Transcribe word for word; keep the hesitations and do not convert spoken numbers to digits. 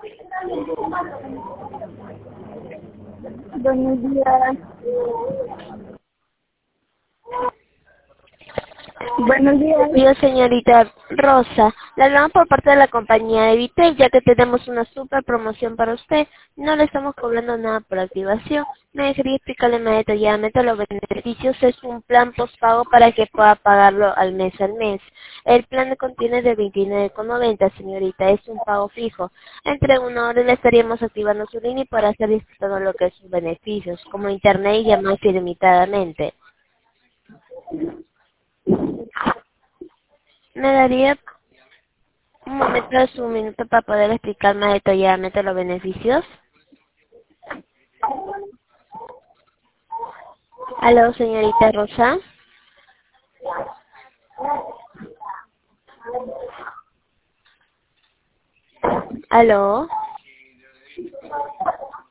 Buenos días. Buenos días. Yo, señorita Rosa, le hablamos por parte de la compañía de Vitel, ya que tenemos una super promoción para usted. No le estamos cobrando nada por activación. Me dejaría explicarle más detalladamente los beneficios. Es un plan postpago para que pueda pagarlo al mes al mes. El plan contiene de veintinueve con noventa, señorita. Es un pago fijo. Entre una hora le estaríamos activando su línea para hacer disfrutando lo que es sus beneficios, como internet y llamadas ilimitadamente. Me daría un momento de su minuto para poder explicar más detalladamente los beneficios. Aló, señorita Rosa. Aló.